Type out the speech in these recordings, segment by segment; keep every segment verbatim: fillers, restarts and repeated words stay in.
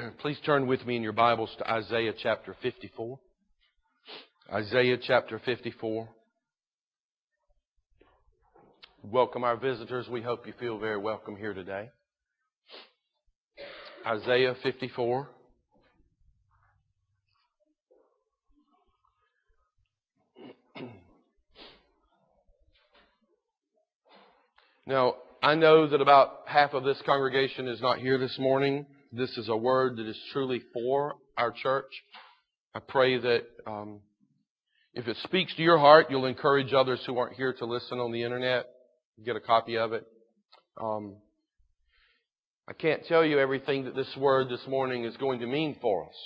Please turn with me in your Bibles to Isaiah chapter fifty-four. Isaiah chapter fifty-four. Welcome our visitors. We hope you feel very welcome here today. Isaiah fifty-four. Now, I know that about half of this congregation is not here this morning. This is a word that is truly for our church. I pray that um, if it speaks to your heart, you'll encourage others who aren't here to listen on the internet. Get a copy of it. Um, I can't tell you everything that this word this morning is going to mean for us.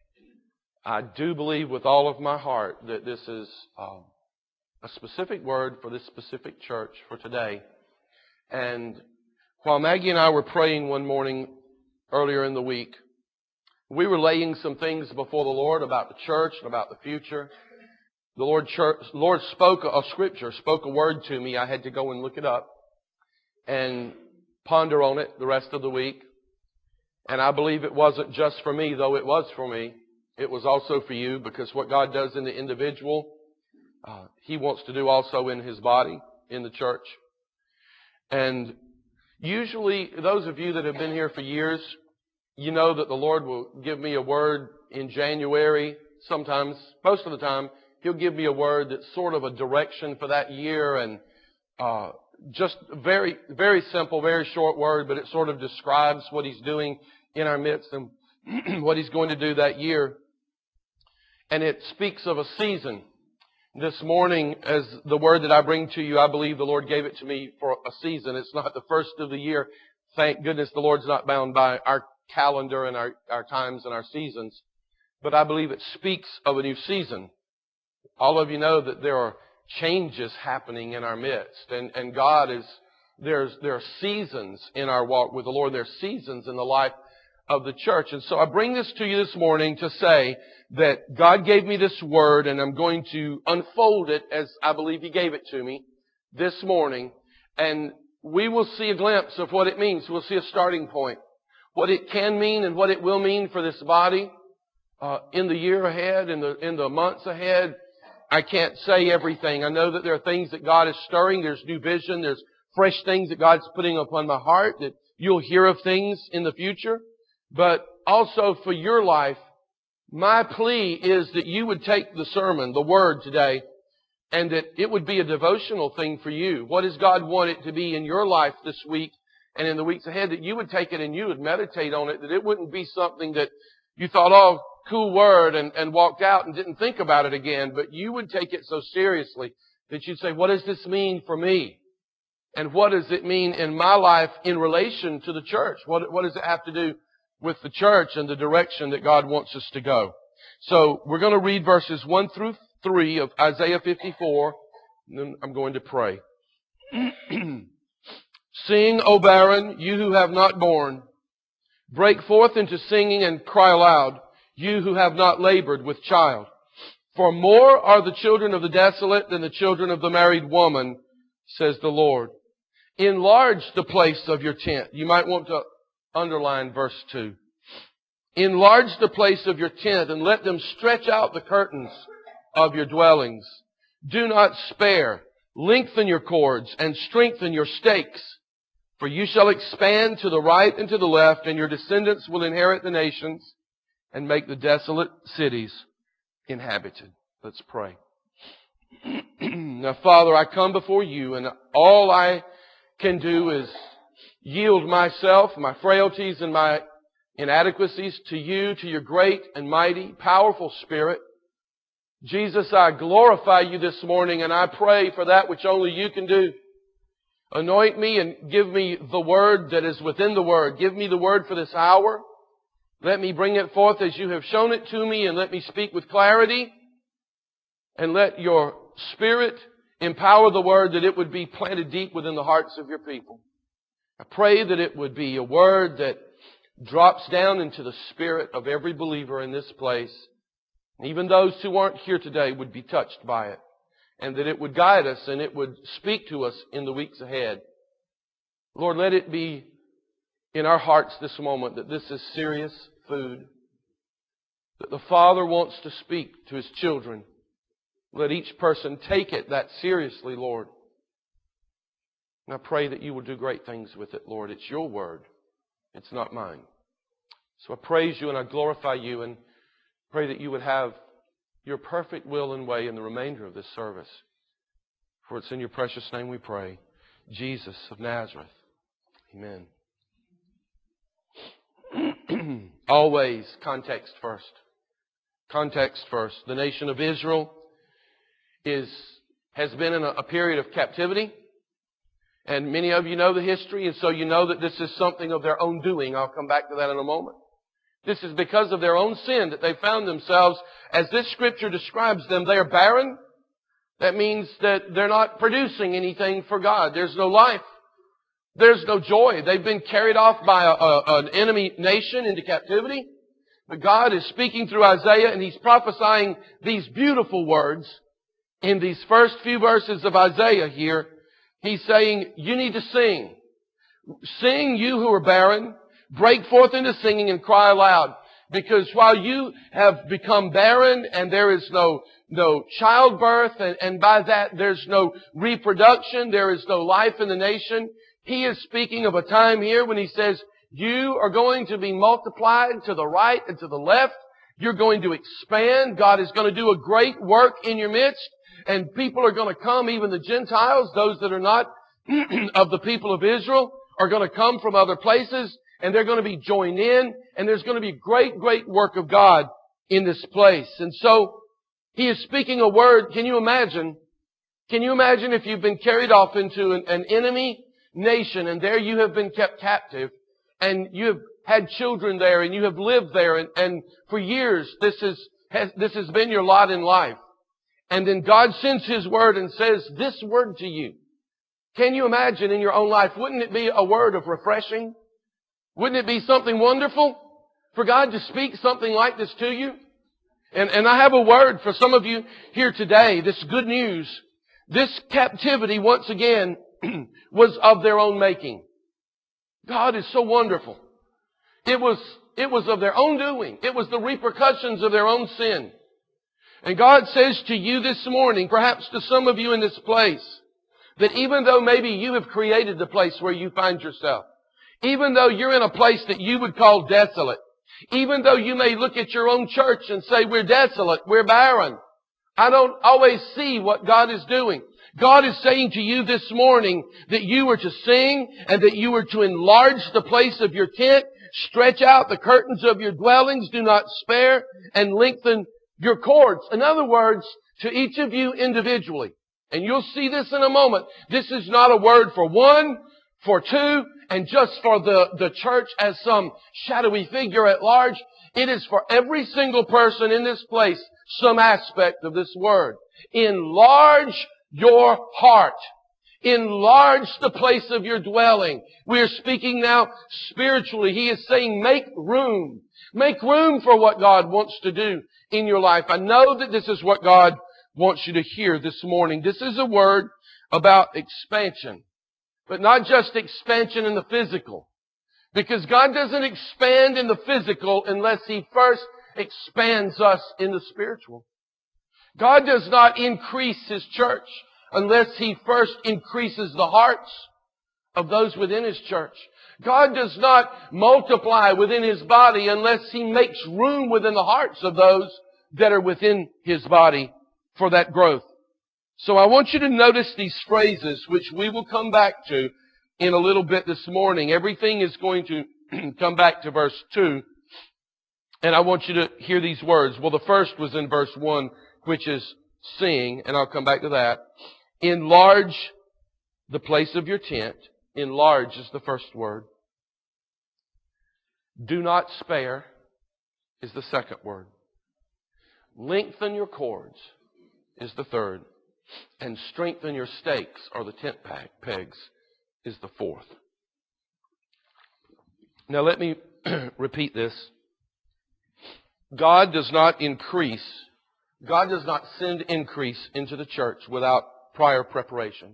I do believe with all of my heart that this is um, a specific word for this specific church for today. And while Maggie and I were praying one morning earlier in the week, we were laying some things before the Lord about the church and about the future. The Lord, church, Lord spoke a scripture, spoke a word to me. I had to go and look it up and ponder on it the rest of the week. And I believe it wasn't just for me, though it was for me. It was also for you, because what God does in the individual, uh, He wants to do also in His body, in the church. And usually, those of you that have been here for years, you know that the Lord will give me a word in January. Sometimes, most of the time, He'll give me a word that's sort of a direction for that year, and uh, just very, very simple, very short word, but it sort of describes what He's doing in our midst and what He's going to do that year. And it speaks of a season. This morning, as the word that I bring to you, I believe the Lord gave it to me for a season. It's not the first of the year. Thank goodness the Lord's not bound by our calendar and our, our times and our seasons. But I believe it speaks of a new season. All of you know that there are changes happening in our midst. And, and God is, there's, there are seasons in our walk with the Lord. There are seasons in the life of the church. And so I bring this to you this morning to say that God gave me this word, and I'm going to unfold it as I believe He gave it to me this morning. And we will see a glimpse of what it means. We'll see a starting point. What it can mean and what it will mean for this body uh, in the year ahead, in the, in the months ahead. I can't say everything. I know that there are things that God is stirring. There's new vision. There's fresh things that God's putting upon my heart, that you'll hear of things in the future. But also for your life, my plea is that you would take the sermon, the word today, and that it would be a devotional thing for you. What does God want it to be in your life this week and in the weeks ahead? That you would take it and you would meditate on it. That it wouldn't be something that you thought, oh, cool word, and, and walked out and didn't think about it again. But you would take it so seriously that you'd say, what does this mean for me? And what does it mean in my life in relation to the church? What, what does it have to do with the church and the direction that God wants us to go? So we're going to read verses one through three of Isaiah fifty-four, and then I'm going to pray. Sing, O barren, you who have not borne. Break forth into singing and cry aloud, you who have not labored with child. For more are the children of the desolate than the children of the married woman, says the Lord. Enlarge the place of your tent. You might want to underline verse two. Enlarge the place of your tent and let them stretch out the curtains of your dwellings. Do not spare. Lengthen your cords and strengthen your stakes. For you shall expand to the right and to the left, and your descendants will inherit the nations and make the desolate cities inhabited. Let's pray. Now, Father, I come before you, and all I can do is yield myself, my frailties and my inadequacies to you, to your great and mighty, powerful Spirit. Jesus, I glorify you this morning, and I pray for that which only you can do. Anoint me and give me the word that is within the word. Give me the word for this hour. Let me bring it forth as you have shown it to me, and let me speak with clarity. And let your Spirit empower the word that it would be planted deep within the hearts of your people. I pray that it would be a word that drops down into the spirit of every believer in this place. Even those who aren't here today would be touched by it. And that it would guide us and it would speak to us in the weeks ahead. Lord, let it be in our hearts this moment that this is serious food. That the Father wants to speak to His children. Let each person take it that seriously, Lord. And I pray that You will do great things with it, Lord. It's Your word. It's not mine. So I praise You and I glorify You and pray that You would have Your perfect will and way in the remainder of this service. For it's in Your precious name we pray. Jesus of Nazareth. Amen. Always context first. Context first. The nation of Israel is has been in a, a period of captivity. And many of you know the history, and so you know that this is something of their own doing. I'll come back to that in a moment. This is because of their own sin that they found themselves, as this Scripture describes them, they are barren. That means that they're not producing anything for God. There's no life. There's no joy. They've been carried off by a, a, an enemy nation into captivity. But God is speaking through Isaiah, and He's prophesying these beautiful words in these first few verses of Isaiah here. He's saying, you need to sing. Sing, you who are barren. Break forth into singing and cry aloud. Because while you have become barren and there is no, no childbirth, and, and by that there's no reproduction, there is no life in the nation, He is speaking of a time here when He says, you are going to be multiplied to the right and to the left. You're going to expand. God is going to do a great work in your midst. And people are going to come, even the Gentiles, those that are not of the people of Israel, are going to come from other places, and they're going to be joined in, and there's going to be great, great work of God in this place. And so, He is speaking a word. Can you imagine? Can you imagine if you've been carried off into an, an enemy nation, and there you have been kept captive, and you have had children there, and you have lived there, and, and for years this is, has, this has been your lot in life. And then God sends His word and says this word to you. Can you imagine in your own life, wouldn't it be a word of refreshing? Wouldn't it be something wonderful for God to speak something like this to you? And, and I have a word for some of you here today, this good news. This captivity, once again, was of their own making. God is so wonderful. It was, it was of their own doing. It was the repercussions of their own sin. And God says to you this morning, perhaps to some of you in this place, that even though maybe you have created the place where you find yourself, even though you're in a place that you would call desolate, even though you may look at your own church and say, we're desolate, we're barren, I don't always see what God is doing. God is saying to you this morning that you are to sing and that you are to enlarge the place of your tent, stretch out the curtains of your dwellings, do not spare, and lengthen your cords. In other words, to each of you individually, and you'll see this in a moment, this is not a word for one, for two, and just for the, the church as some shadowy figure at large. It is for every single person in this place, some aspect of this word. Enlarge your heart. Enlarge the place of your dwelling. We are speaking now spiritually. He is saying, make room. Make room for what God wants to do in your life. I know that this is what God wants you to hear this morning. This is a word about expansion. But not just expansion in the physical. Because God doesn't expand in the physical unless He first expands us in the spiritual. God does not increase His church unless He first increases the hearts of those within His church. God does not multiply within His body unless He makes room within the hearts of those that are within His body for that growth. So I want you to notice these phrases, which we will come back to in a little bit this morning. Everything is going to come back to verse two. And I want you to hear these words. Well, the first was in verse one, which is sing, and I'll come back to that. Enlarge the place of your tent. Enlarge is the first word. Do not spare is the second word. Lengthen your cords is the third. And strengthen your stakes, or the tent pegs, is the fourth. Now let me repeat this. God does not increase, God does not send increase into the church without prior preparation.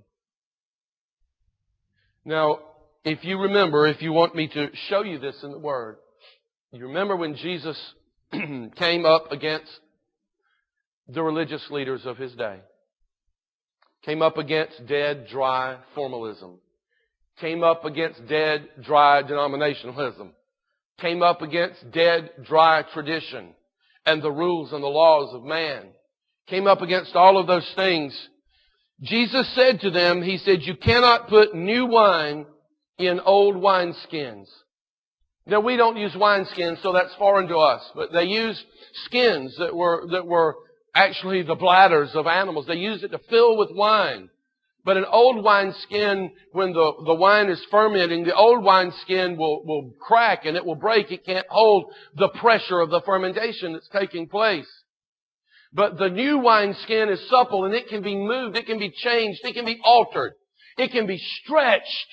Now, if you remember, if you want me to show you this in the Word, You remember when Jesus came up against the religious leaders of His day. Came up against dead, dry formalism. Came up against dead, dry denominationalism. Came up against dead, dry tradition and the rules and the laws of man. Came up against all of those things. Jesus said to them, He said, you cannot put new wine in old wineskins. Now, we don't use wineskins, so that's foreign to us. But they used skins that were, that were actually the bladders of animals. They used it to fill with wine. But an old wineskin, when the, the wine is fermenting, the old wineskin will, will crack and it will break. It can't hold the pressure of the fermentation that's taking place. But the new wineskin is supple and it can be moved, it can be changed, it can be altered, it can be stretched.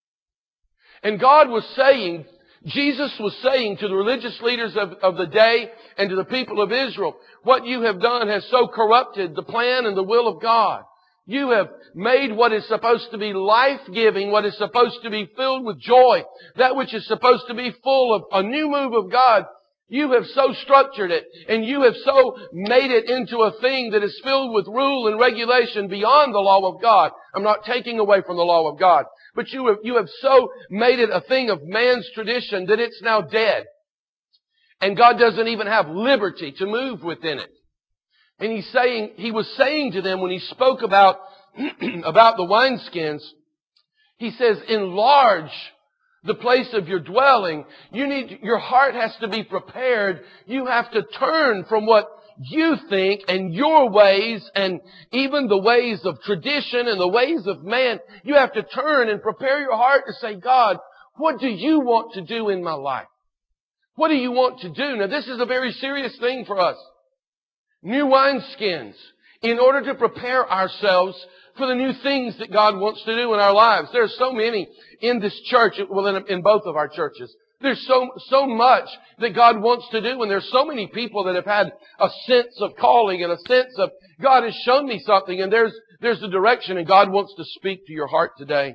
And God was saying, Jesus was saying to the religious leaders of, of the day and to the people of Israel, what you have done has so corrupted the plan and the will of God. You have made what is supposed to be life-giving, what is supposed to be filled with joy, that which is supposed to be full of a new move of God. You have so structured it, and you have so made it into a thing that is filled with rule and regulation beyond the law of God. I'm not taking away from the law of God. But you have, you have so made it a thing of man's tradition that it's now dead. And God doesn't even have liberty to move within it. And he's saying, he was saying to them when he spoke about, about the wineskins, he says, enlarge the place of your dwelling. You need, your heart has to be prepared. You have to turn from what you think and your ways and even the ways of tradition and the ways of man. You have to turn and prepare your heart to say, God, what do you want to do in my life? What do you want to do? Now, this is a very serious thing for us. New wineskins, in order to prepare ourselves for the new things that God wants to do in our lives. There are so many in this church, well, in, in both of our churches. There's so, so much that God wants to do, and there's so many people that have had a sense of calling and a sense of, God has shown me something, and there's, there's a direction, and God wants to speak to your heart today.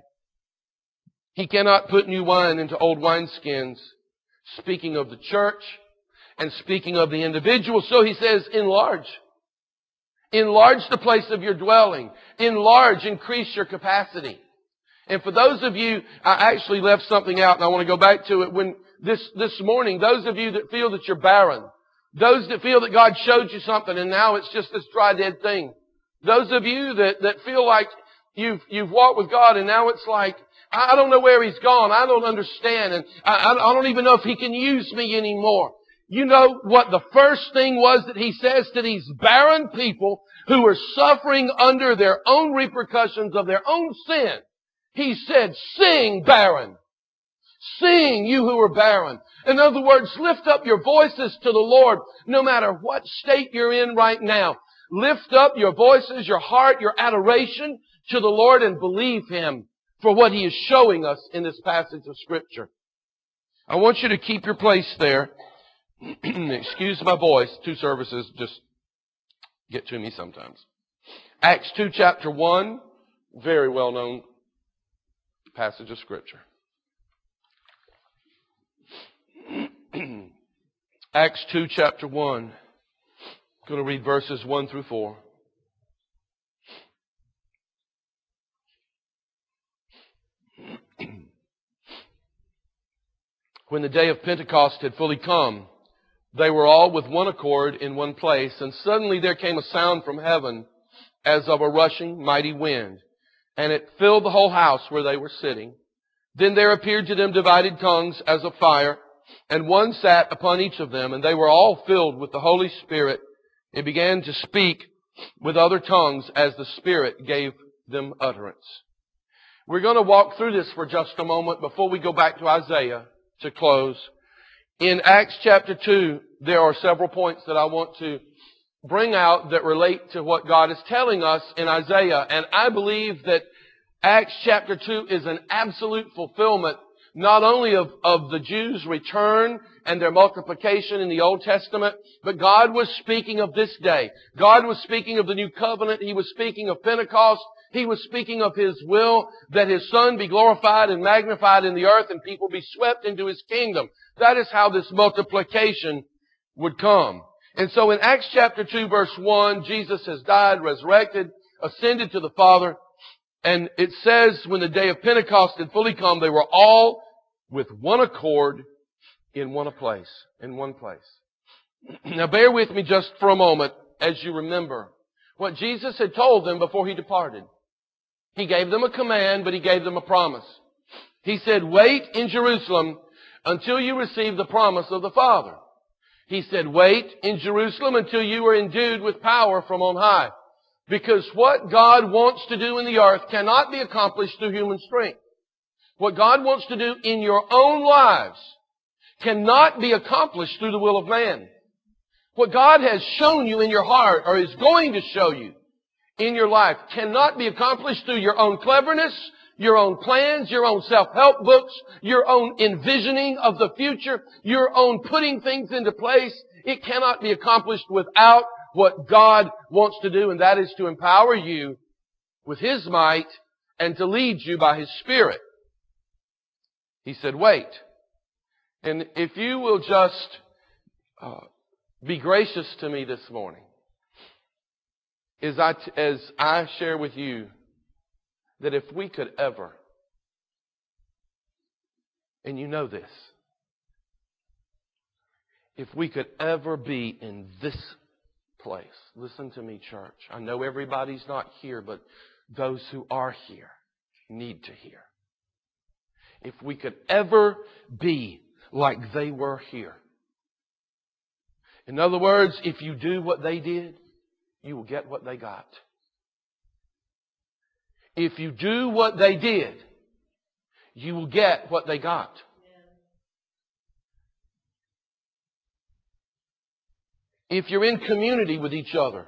He cannot put new wine into old wineskins. Speaking of the church, and speaking of the individual, so he says, enlarge. Enlarge the place of your dwelling. Enlarge, increase your capacity. And for those of you, I actually left something out and I want to go back to it. When this, this morning, those of you that feel that you're barren, those that feel that God showed you something and now it's just this dry, dead thing. Those of you that, that feel like you've, you've walked with God and now it's like, I don't know where He's gone. I don't understand. And I, I don't even know if He can use me anymore. You know what the first thing was that He says to these barren people who are suffering under their own repercussions of their own sin? He said, sing, barren. Sing, you who are barren. In other words, lift up your voices to the Lord no matter what state you're in right now. Lift up your voices, your heart, your adoration to the Lord and believe Him for what He is showing us in this passage of Scripture. I want you to keep your place there. Excuse my voice. Two services just get to me sometimes. Acts two, chapter one, very well known passage of Scripture. Acts two, chapter one. I'm going to read verses one through four. When the day of Pentecost had fully come, they were all with one accord in one place, and suddenly there came a sound from heaven as of a rushing mighty wind, and it filled the whole house where they were sitting. Then there appeared to them divided tongues as of fire, and one sat upon each of them, and they were all filled with the Holy Spirit, and began to speak with other tongues as the Spirit gave them utterance. We're going to walk through this for just a moment before we go back to Isaiah to close. In Acts chapter two, there are several points that I want to bring out that relate to what God is telling us in Isaiah. And I believe that Acts chapter two is an absolute fulfillment not only of, of the Jews' return and their multiplication in the Old Testament, but God was speaking of this day. God was speaking of the new covenant. He was speaking of Pentecost. He was speaking of His will that His Son be glorified and magnified in the earth and people be swept into His kingdom. That is how this multiplication would come. And so in Acts chapter two verse one, Jesus has died, resurrected, ascended to the Father. And it says when the day of Pentecost had fully come, they were all with one accord in one place. In one place. Now bear with me just for a moment as you remember what Jesus had told them before He departed. He gave them a command, but He gave them a promise. He said, wait in Jerusalem until you receive the promise of the Father. He said, wait in Jerusalem until you are endued with power from on high. Because what God wants to do in the earth cannot be accomplished through human strength. What God wants to do in your own lives cannot be accomplished through the will of man. What God has shown you in your heart, or is going to show you in your life, cannot be accomplished through your own cleverness, your own plans, your own self-help books, your own envisioning of the future, your own putting things into place. It cannot be accomplished without what God wants to do, and that is to empower you with His might and to lead you by His Spirit. He said, wait. And if you will just uh, be gracious to me this morning, as I, as I share with you that if we could ever, and you know this, if we could ever be in this place, listen to me, church. I know everybody's not here, but those who are here need to hear. If we could ever be like they were here. In other words, if you do what they did, you will get what they got. If you do what they did, you will get what they got. If you're in community with each other,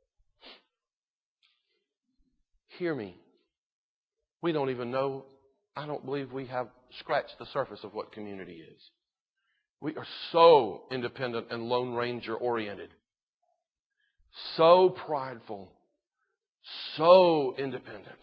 hear me. We don't even know, I don't believe we have scratched the surface of what community is. We are so independent and Lone Ranger oriented. So prideful. So independent.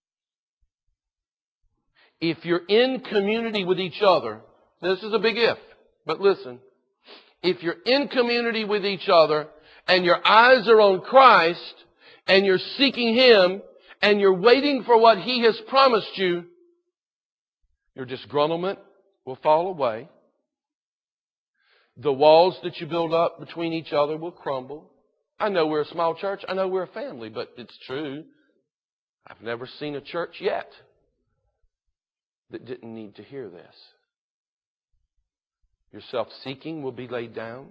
If you're in community with each other, this is a big if, but listen. If you're in community with each other and your eyes are on Christ and you're seeking Him and you're waiting for what He has promised you, your disgruntlement will fall away. The walls that you build up between each other will crumble. I know we're a small church. I know we're a family, but it's true. I've never seen a church yet that didn't need to hear this. Your self-seeking will be laid down.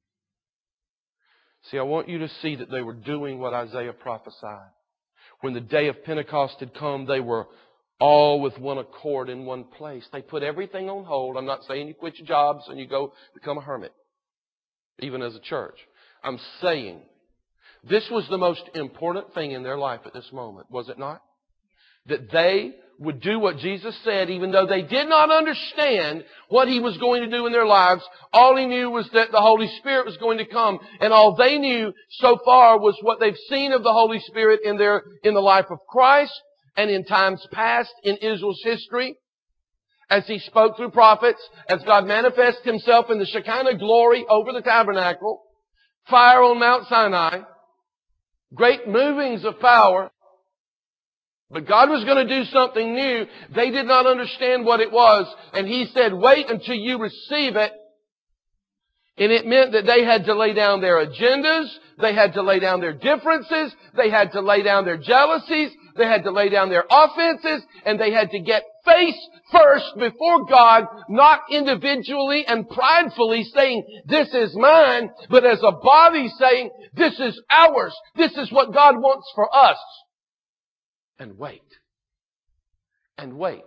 See, I want you to see that they were doing what Isaiah prophesied. When the day of Pentecost had come, they were all with one accord in one place. They put everything on hold. I'm not saying you quit your jobs and you go become a hermit, even as a church. I'm saying this was the most important thing in their life at this moment, was it not? That they would do what Jesus said, even though they did not understand what He was going to do in their lives. All He knew was that the Holy Spirit was going to come. And all they knew so far was what they've seen of the Holy Spirit in their, in the life of Christ and in times past in Israel's history. As He spoke through prophets, as God manifested Himself in the Shekinah glory over the tabernacle, fire on Mount Sinai, great movings of power. But God was going to do something new. They did not understand what it was. And He said, wait until you receive it. And it meant that they had to lay down their agendas. They had to lay down their differences. They had to lay down their jealousies. They had to lay down their offenses. And they had to get face first before God, not individually and pridefully saying, this is mine, but as a body saying, this is ours. This is what God wants for us. And wait. And wait.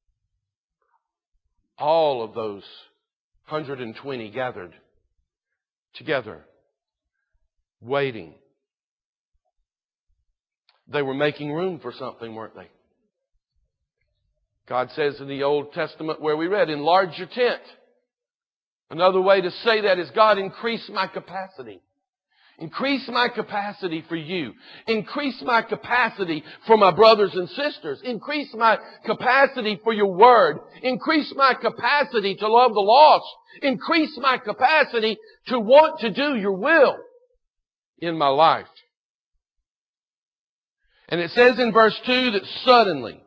All of those one hundred twenty gathered together, waiting. They were making room for something, weren't they? God says in the Old Testament where we read, enlarge your tent. Another way to say that is, God, increase my capacity. Increase my capacity for you. Increase my capacity for my brothers and sisters. Increase my capacity for your word. Increase my capacity to love the lost. Increase my capacity to want to do your will in my life. And it says in verse two that suddenly,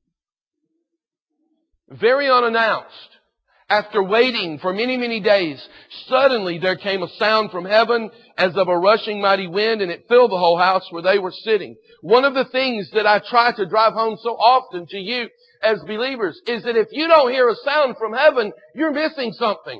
very unannounced, after waiting for many, many days, suddenly there came a sound from heaven as of a rushing mighty wind, and it filled the whole house where they were sitting. One of the things that I try to drive home so often to you as believers is that if you don't hear a sound from heaven, you're missing something.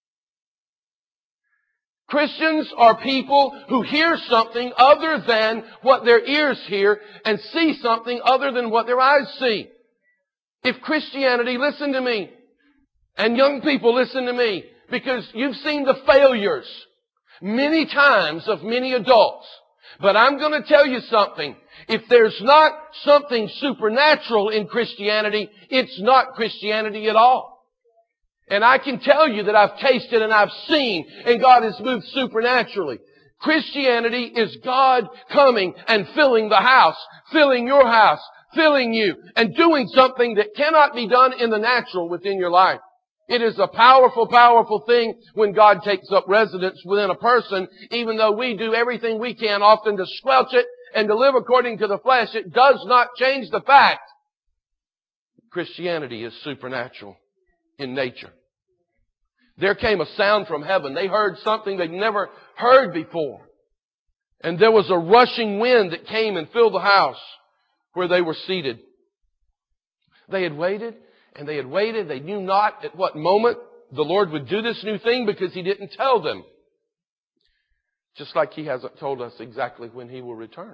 Christians are people who hear something other than what their ears hear and see something other than what their eyes see. If Christianity, listen to me, and young people, listen to me, because you've seen the failures many times of many adults. But I'm going to tell you something. If there's not something supernatural in Christianity, it's not Christianity at all. And I can tell you that I've tasted and I've seen, and God has moved supernaturally. Christianity is God coming and filling the house, filling your house, filling you, and doing something that cannot be done in the natural within your life. It is a powerful, powerful thing when God takes up residence within a person. Even though we do everything we can often to squelch it and to live according to the flesh, it does not change the fact Christianity is supernatural in nature. There came a sound from heaven. They heard something they'd never heard before. And there was a rushing wind that came and filled the house where they were seated. They had waited. And they had waited. They knew not at what moment the Lord would do this new thing because He didn't tell them. Just like He hasn't told us exactly when He will return.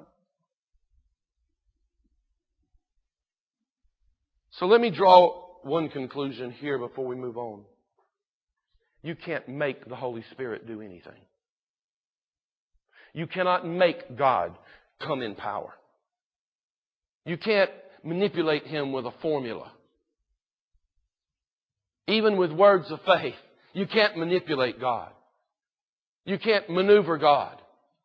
So let me draw one conclusion here before we move on. You can't make the Holy Spirit do anything. You cannot make God come in power. You can't manipulate Him with a formula. Even with words of faith, you can't manipulate God. You can't maneuver God.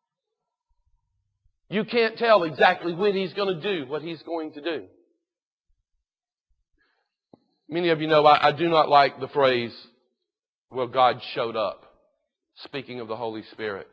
You can't tell exactly when He's going to do what He's going to do. Many of you know I, I do not like the phrase, well, God showed up. Speaking of the Holy Spirit.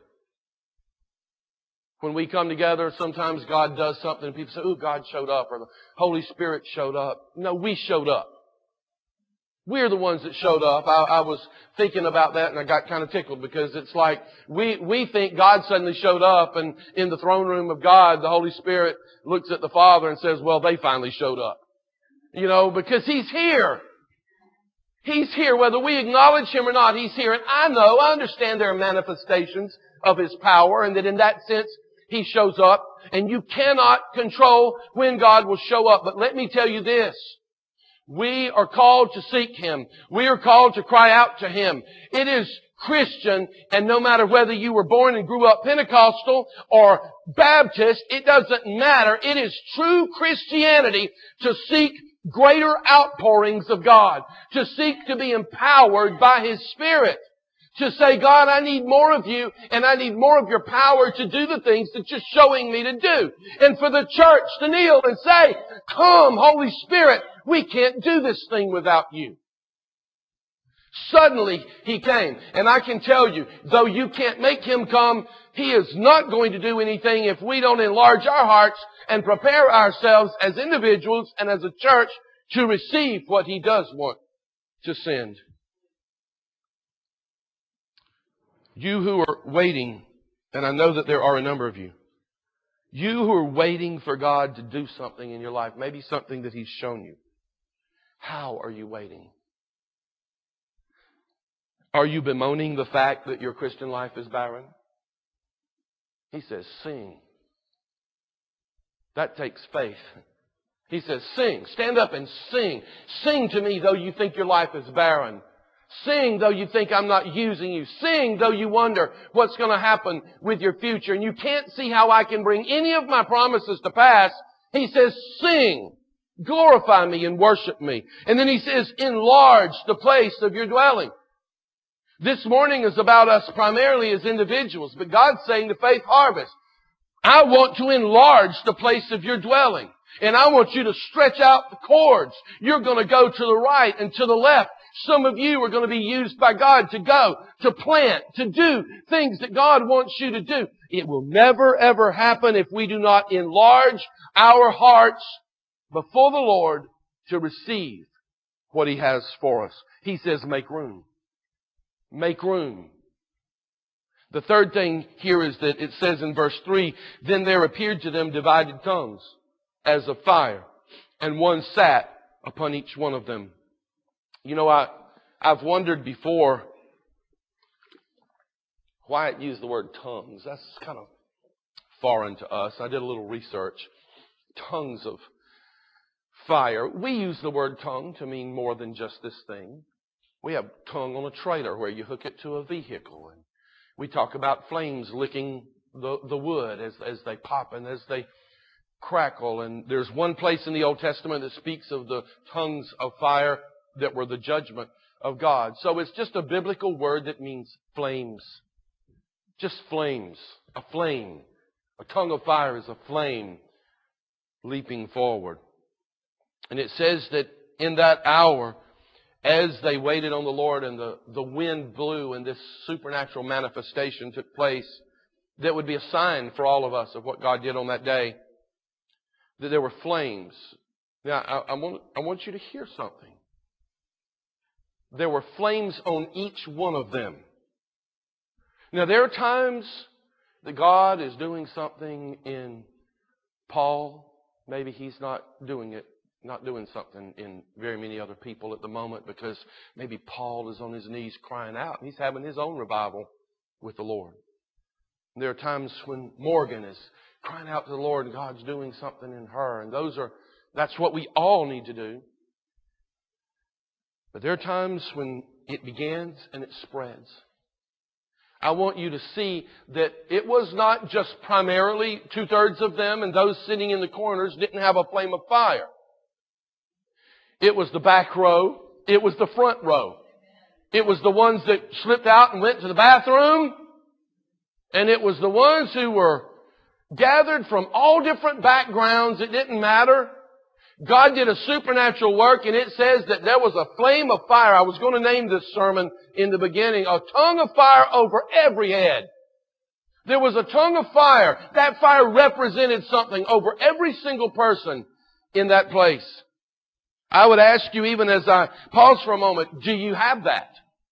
When we come together, sometimes God does something and people say, oh, God showed up, or the Holy Spirit showed up. No, we showed up. We're the ones that showed up. I, I was thinking about that and I got kind of tickled because it's like we, we think God suddenly showed up, and in the throne room of God, the Holy Spirit looks at the Father and says, well, they finally showed up. You know, because He's here. He's here. Whether we acknowledge Him or not, He's here. And I know, I understand there are manifestations of His power, and that in that sense, He shows up. And you cannot control when God will show up. But let me tell you this. We are called to seek Him. We are called to cry out to Him. It is Christian, and no matter whether you were born and grew up Pentecostal or Baptist, it doesn't matter. It is true Christianity to seek greater outpourings of God, to seek to be empowered by His Spirit. To say, God, I need more of You, and I need more of Your power to do the things that You're showing me to do. And for the church to kneel and say, come, Holy Spirit, we can't do this thing without You. Suddenly He came. And I can tell you, though you can't make Him come, He is not going to do anything if we don't enlarge our hearts and prepare ourselves as individuals and as a church to receive what He does want to send. You who are waiting, and I know that there are a number of you, you who are waiting for God to do something in your life, maybe something that He's shown you. How are you waiting? Are you bemoaning the fact that your Christian life is barren? He says, sing. That takes faith. He says, sing. Stand up and sing. Sing to Me though you think your life is barren. Sing though you think I'm not using you. Sing though you wonder what's going to happen with your future and you can't see how I can bring any of My promises to pass. He says, sing. Glorify Me and worship Me. And then He says, enlarge the place of your dwelling. This morning is about us primarily as individuals, but God's saying to Faith Harvest, I want to enlarge the place of your dwelling. And I want you to stretch out the cords. You're going to go to the right and to the left. Some of you are going to be used by God to go, to plant, to do things that God wants you to do. It will never ever happen if we do not enlarge our hearts before the Lord to receive what He has for us. He says, make room. Make room. The third thing here is that it says in verse three, then there appeared to them divided tongues as of fire, and one sat upon each one of them. You know, I, I've wondered before why it used the word tongues. That's kind of foreign to us. I did a little research. Tongues of fire. We use the word tongue to mean more than just this thing. We have tongue on a trailer where you hook it to a vehicle. And we talk about flames licking the, the wood as, as they pop and as they crackle. And there's one place in the Old Testament that speaks of the tongues of fire that were the judgment of God. So it's just a biblical word that means flames. Just flames. A flame. A tongue of fire is a flame leaping forward. And it says that in that hour, as they waited on the Lord and the, the wind blew and this supernatural manifestation took place, that would be a sign for all of us of what God did on that day, that there were flames. Now, I, I, want, I want you to hear something. There were flames on each one of them. Now, there are times that God is doing something in Paul. Maybe He's not doing it, not doing something in very many other people at the moment, because maybe Paul is on his knees crying out. He's having his own revival with the Lord. And there are times when Morgan is crying out to the Lord and God's doing something in her. And those are, that's what we all need to do. But there are times when it begins and it spreads. I want you to see that it was not just primarily two-thirds of them and those sitting in the corners didn't have a flame of fire. It was the back row. It was the front row. It was the ones that slipped out and went to the bathroom. And it was the ones who were gathered from all different backgrounds. It didn't matter. God did a supernatural work, and it says that there was a flame of fire. I was going to name this sermon in the beginning, a tongue of fire over every head. There was a tongue of fire. That fire represented something over every single person in that place. I would ask you, even as I pause for a moment, do you have that?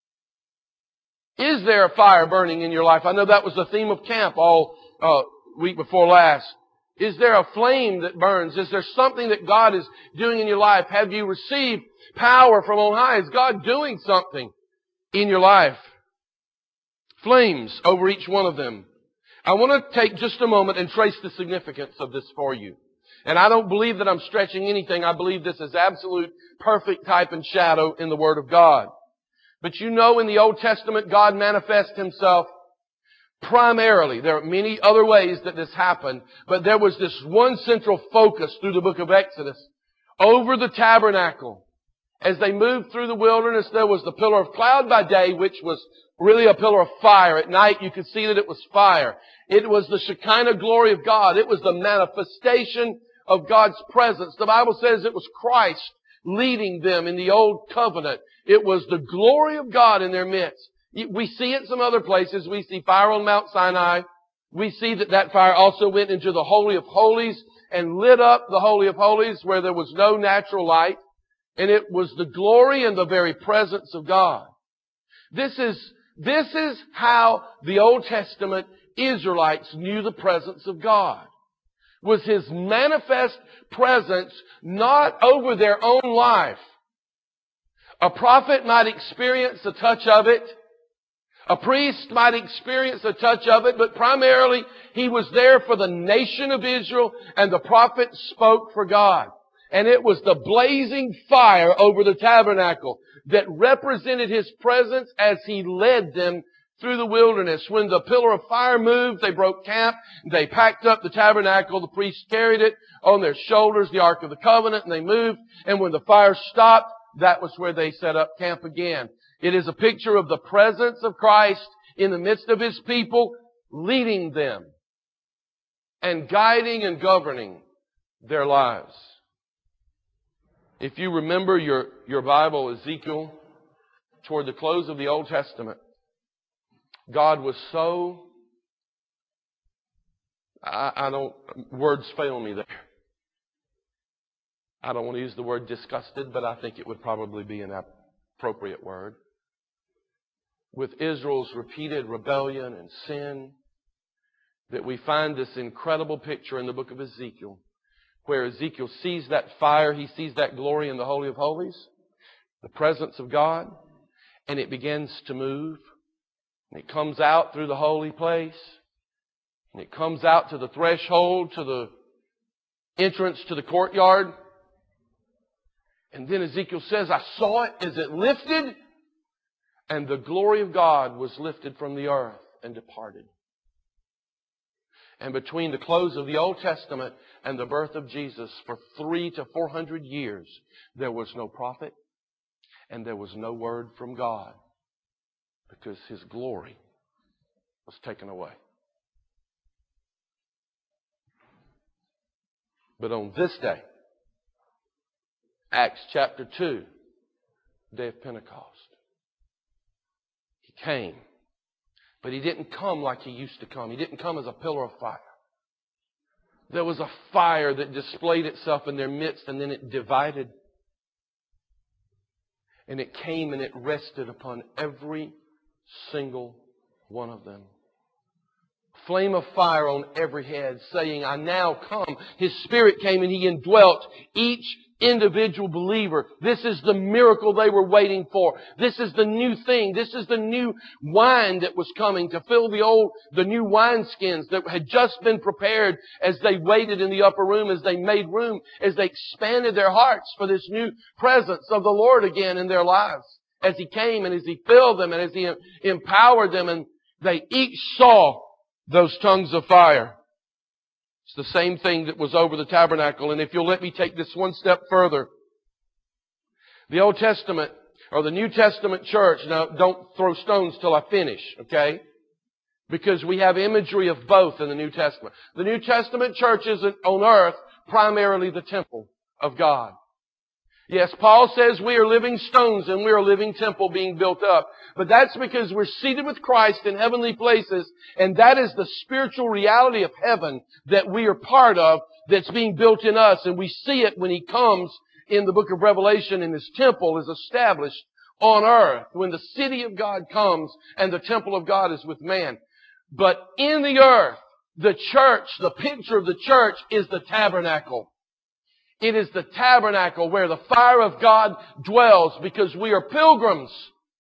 Is there a fire burning in your life? I know that was the theme of camp all uh, week before last. Is there a flame that burns? Is there something that God is doing in your life? Have you received power from on high? Is God doing something in your life? Flames over each one of them. I want to take just a moment and trace the significance of this for you. And I don't believe that I'm stretching anything. I believe this is absolute perfect type and shadow in the Word of God. But you know, in the Old Testament, God manifests Himself primarily. There are many other ways that this happened, but there was this one central focus through the book of Exodus over the tabernacle. As they moved through the wilderness, there was the pillar of cloud by day, which was really a pillar of fire. At night, you could see that it was fire. It was the Shekinah glory of God. It was the manifestation of God's presence. The Bible says it was Christ leading them in the old covenant. It was the glory of God in their midst. We see it some other places. We see fire on Mount Sinai. We see that that fire also went into the Holy of Holies and lit up the Holy of Holies where there was no natural light. And it was the glory and the very presence of God. This is, this is how the Old Testament Israelites knew the presence of God. Was His manifest presence not over their own life. A prophet might experience a touch of it. A priest might experience a touch of it, but primarily he was there for the nation of Israel, and the prophet spoke for God. And it was the blazing fire over the tabernacle that represented His presence as He led them through the wilderness. When the pillar of fire moved, they broke camp. They packed up the tabernacle. The priests carried it on their shoulders, the Ark of the Covenant, and they moved. And when the fire stopped, that was where they set up camp again. It is a picture of the presence of Christ in the midst of His people, leading them and guiding and governing their lives. If you remember your, your Bible, Ezekiel, toward the close of the Old Testament, God was so, I, I don't, words fail me there. I don't want to use the word disgusted, but I think it would probably be an appropriate word. With Israel's repeated rebellion and sin, that we find this incredible picture in the book of Ezekiel, where Ezekiel sees that fire, he sees that glory in the Holy of Holies, the presence of God, and it begins to move. And it comes out through the holy place, and it comes out to the threshold, to the entrance to the courtyard. And then Ezekiel says, I saw it as it lifted, and the glory of God was lifted from the earth and departed. And between the close of the Old Testament and the birth of Jesus, for three to four hundred years, there was no prophet and there was no word from God, because His glory was taken away. But on this day, Acts chapter two, day of Pentecost, He came. But He didn't come like He used to come. He didn't come as a pillar of fire. There was a fire that displayed itself in their midst, and then it divided. And it came and it rested upon every single one of them. Flame of fire on every head, saying, I now come. His Spirit came and He indwelt each individual believer. This is the miracle they were waiting for. This is the new thing. This is the new wine that was coming to fill the old, the new wineskins that had just been prepared as they waited in the upper room, as they made room, as they expanded their hearts for this new presence of the Lord again in their lives. As He came and as He filled them and as He empowered them, and they each saw those tongues of fire. It's the same thing that was over the tabernacle. And if you'll let me take this one step further, the Old Testament or the New Testament church, now don't throw stones till I finish, okay? Because we have imagery of both in the New Testament. The New Testament church is on earth primarily the temple of God. Yes, Paul says we are living stones and we are a living temple being built up. But that's because we're seated with Christ in heavenly places, and that is the spiritual reality of heaven that we are part of, that's being built in us. And we see it when He comes in the book of Revelation, and His temple is established on earth, when the city of God comes and the temple of God is with man. But in the earth, the church, the picture of the church is the tabernacle. It is the tabernacle where the fire of God dwells, because we are pilgrims.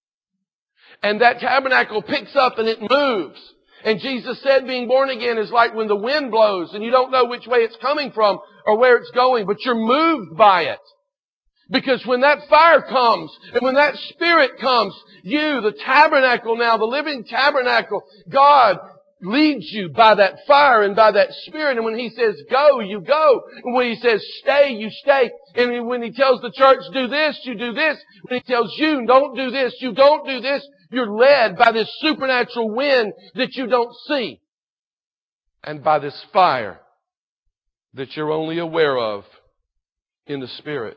And that tabernacle picks up and it moves. And Jesus said being born again is like when the wind blows and you don't know which way it's coming from or where it's going, but you're moved by it. Because when that fire comes and when that Spirit comes, you, the tabernacle now, the living tabernacle, God leads you by that fire and by that Spirit. And when He says go, you go. And when He says stay, you stay. And when He tells the church do this, you do this. When He tells you don't do this, you don't do this. You're led by this supernatural wind that you don't see. And by this fire that you're only aware of in the Spirit.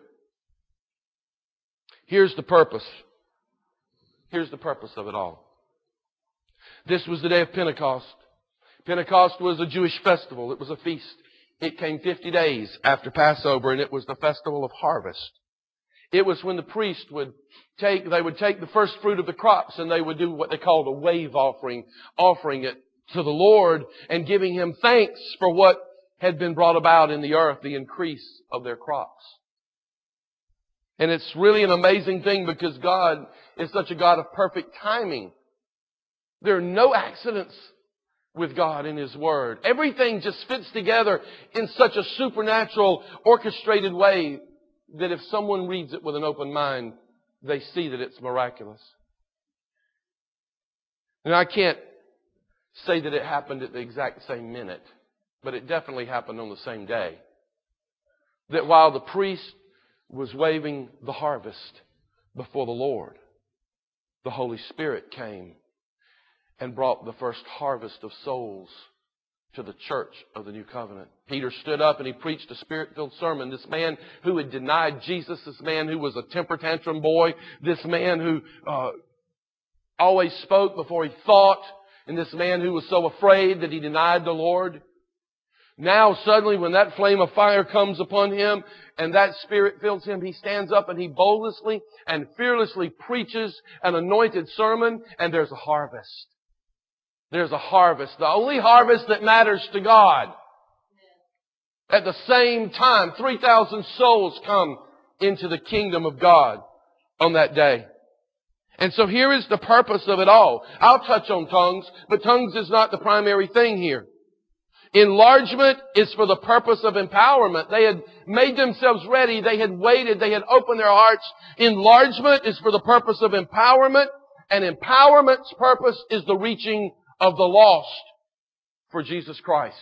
Here's the purpose. Here's the purpose of it all. This was the day of Pentecost. Pentecost was a Jewish festival. It was a feast. It came fifty days after Passover, and it was the festival of harvest. It was when the priest would take, they would take the first fruit of the crops and they would do what they called a wave offering, offering it to the Lord and giving Him thanks for what had been brought about in the earth, the increase of their crops. And it's really an amazing thing because God is such a God of perfect timing. There are no accidents with God in His Word. Everything just fits together in such a supernatural, orchestrated way that if someone reads it with an open mind, they see that it's miraculous. And I can't say that it happened at the exact same minute, but it definitely happened on the same day. That while the priest was waving the harvest before the Lord, the Holy Spirit came and brought the first harvest of souls to the church of the New Covenant. Peter stood up and he preached a Spirit-filled sermon. This man who had denied Jesus, this man who was a temper tantrum boy, this man who uh, always spoke before he thought, and this man who was so afraid that he denied the Lord. Now suddenly when that flame of fire comes upon him and that Spirit fills him, he stands up and he boldly and fearlessly preaches an anointed sermon, and there's a harvest. There's a harvest. The only harvest that matters to God. At the same time, three thousand souls come into the kingdom of God on that day. And so here is the purpose of it all. I'll touch on tongues, but tongues is not the primary thing here. Enlargement is for the purpose of empowerment. They had made themselves ready. They had waited. They had opened their hearts. Enlargement is for the purpose of empowerment. And empowerment's purpose is the reaching of the lost for Jesus Christ.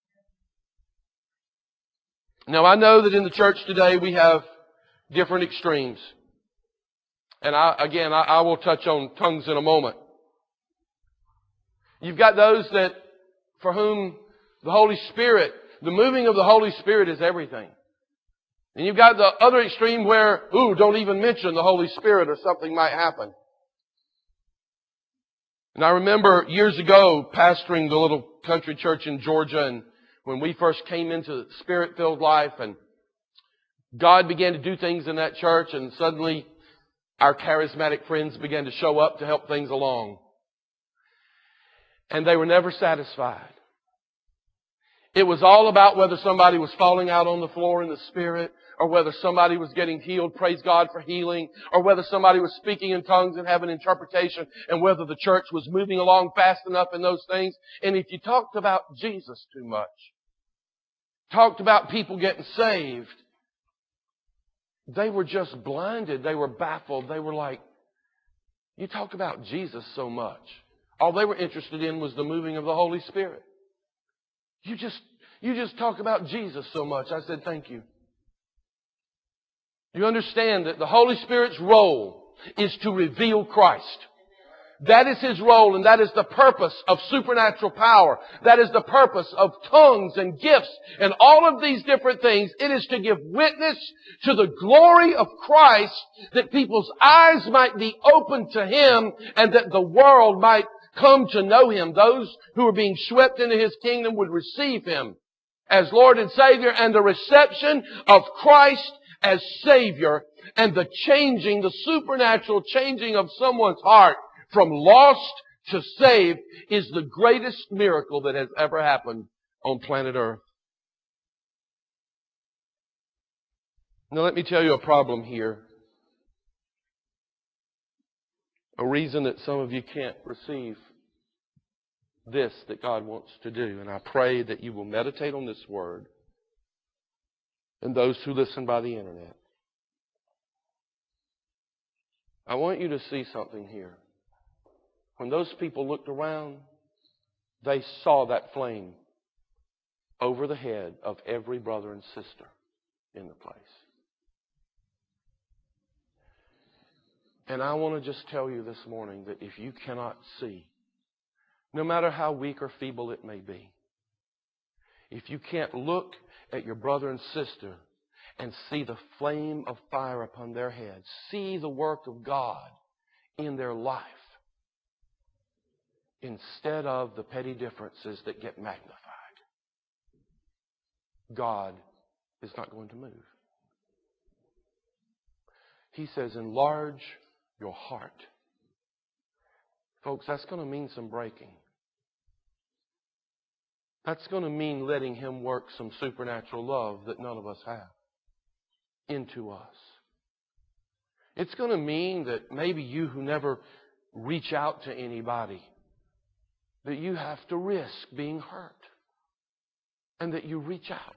Now I know that in the church today we have different extremes. And I, again, I, I will touch on tongues in a moment. You've got those that, for whom the Holy Spirit, the moving of the Holy Spirit is everything. And you've got the other extreme where, ooh, don't even mention the Holy Spirit or something might happen. And I remember years ago pastoring the little country church in Georgia, and when we first came into Spirit-filled life, and God began to do things in that church, and suddenly our charismatic friends began to show up to help things along. And they were never satisfied. It was all about whether somebody was falling out on the floor in the Spirit, or whether somebody was getting healed, praise God for healing, or whether somebody was speaking in tongues and having interpretation, and whether the church was moving along fast enough in those things. And if you talked about Jesus too much, talked about people getting saved, they were just blinded. They were baffled. They were like, you talk about Jesus so much. All they were interested in was the moving of the Holy Spirit. You just, you just talk about Jesus so much. I said, thank you. You understand that the Holy Spirit's role is to reveal Christ. That is His role, and that is the purpose of supernatural power. That is the purpose of tongues and gifts and all of these different things. It is to give witness to the glory of Christ, that people's eyes might be open to Him and that the world might come to know Him. Those who are being swept into His kingdom would receive Him as Lord and Savior, and the reception of Christ as Savior and the changing, the supernatural changing of someone's heart from lost to saved is the greatest miracle that has ever happened on planet Earth. Now let me tell you a problem here. A reason that some of you can't receive this that God wants to do. And I pray that you will meditate on this word, and those who listen by the internet. I want you to see something here. When those people looked around, they saw that flame over the head of every brother and sister in the place. And I want to just tell you this morning that if you cannot see, no matter how weak or feeble it may be, if you can't look at your brother and sister and see the flame of fire upon their heads, see the work of God in their life, instead of the petty differences that get magnified, God is not going to move. He says, enlarge your heart. Folks, that's going to mean some breaking. That's going to mean letting Him work some supernatural love that none of us have into us. It's going to mean that maybe you who never reach out to anybody, that you have to risk being hurt, and that you reach out.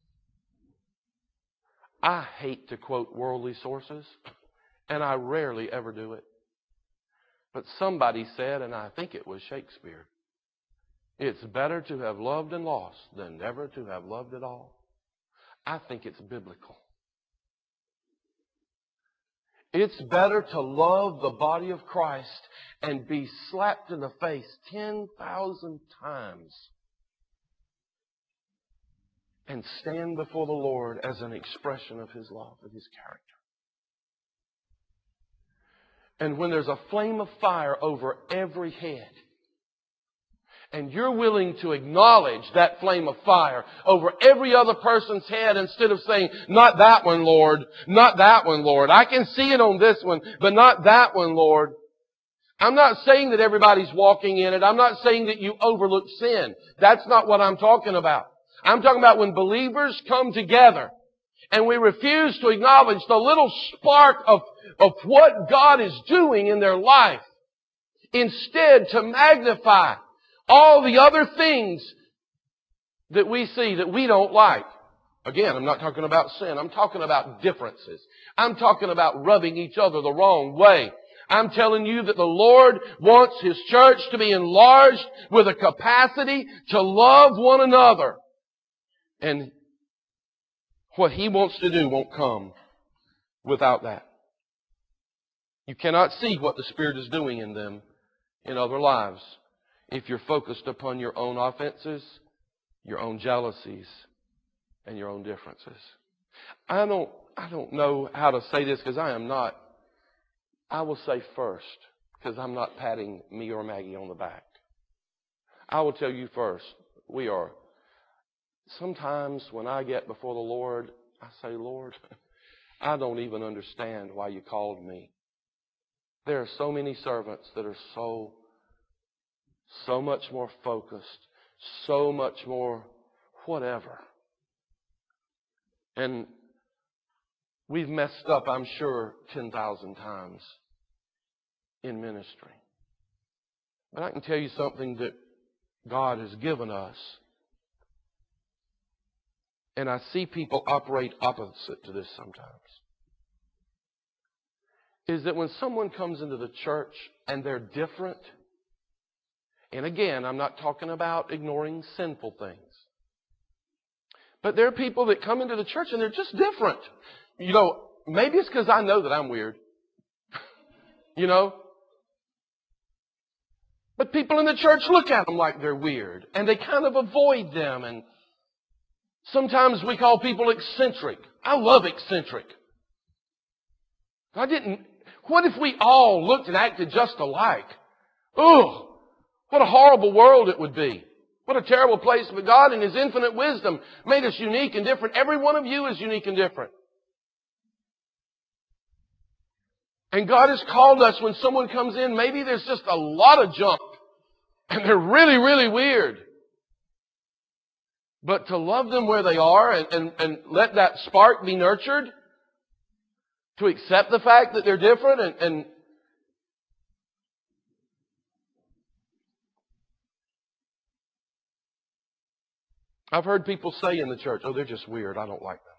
I hate to quote worldly sources, and I rarely ever do it. But somebody said, and I think it was Shakespeare, it's better to have loved and lost than never to have loved at all. I think it's biblical. It's better to love the body of Christ and be slapped in the face ten thousand times and stand before the Lord as an expression of His love and His character. And when there's a flame of fire over every head, and you're willing to acknowledge that flame of fire over every other person's head instead of saying, not that one, Lord, not that one, Lord. I can see it on this one, but not that one, Lord. I'm not saying that everybody's walking in it. I'm not saying that you overlook sin. That's not what I'm talking about. I'm talking about when believers come together and we refuse to acknowledge the little spark of, of what God is doing in their life. Instead, to magnify all the other things that we see that we don't like. Again, I'm not talking about sin. I'm talking about differences. I'm talking about rubbing each other the wrong way. I'm telling you that the Lord wants His church to be enlarged with a capacity to love one another. And what He wants to do won't come without that. You cannot see what the Spirit is doing in them in other lives if you're focused upon your own offenses, your own jealousies, and your own differences. I don't, I don't know how to say this because I am not, I will say first, because I'm not patting me or Maggie on the back. I will tell you first, we are, sometimes when I get before the Lord, I say, Lord, I don't even understand why you called me. There are so many servants that are so So much more focused, so much more whatever. And we've messed up, I'm sure, ten thousand times in ministry. But I can tell you something that God has given us. And I see people operate opposite to this sometimes. Is that when someone comes into the church and they're different, and again, I'm not talking about ignoring sinful things. But there are people that come into the church and they're just different. You know, maybe it's because I know that I'm weird. You know? But people in the church look at them like they're weird. And they kind of avoid them. And sometimes we call people eccentric. I love eccentric. I didn't... What if we all looked and acted just alike? Ugh! What a horrible world it would be. What a terrible place. But God in His infinite wisdom made us unique and different. Every one of you is unique and different. And God has called us when someone comes in, maybe there's just a lot of junk. And they're really, really weird. But to love them where they are and, and, and let that spark be nurtured. To accept the fact that they're different and, and I've heard people say in the church, oh, they're just weird. I don't like them.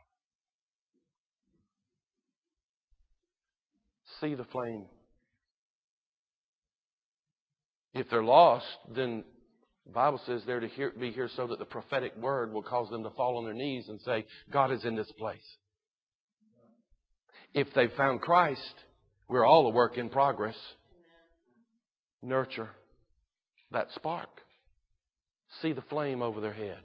See the flame. If they're lost, then the Bible says they're to hear, be here so that the prophetic word will cause them to fall on their knees and say, God is in this place. If they've found Christ, we're all a work in progress. Nurture that spark. See the flame over their head.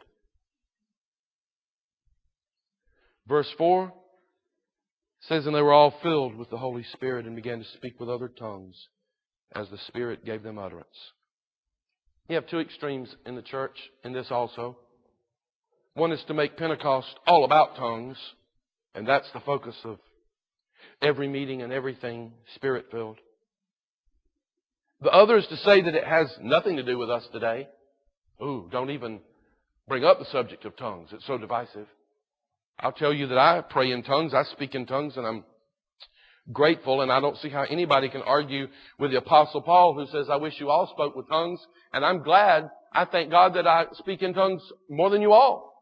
Verse four says, and they were all filled with the Holy Spirit and began to speak with other tongues as the Spirit gave them utterance. You have two extremes in the church in this also. One is to make Pentecost all about tongues, and that's the focus of every meeting and everything Spirit-filled. The other is to say that it has nothing to do with us today. Ooh, don't even bring up the subject of tongues. It's so divisive. I'll tell you that I pray in tongues, I speak in tongues, and I'm grateful, and I don't see how anybody can argue with the Apostle Paul who says, I wish you all spoke with tongues, and I'm glad, I thank God that I speak in tongues more than you all.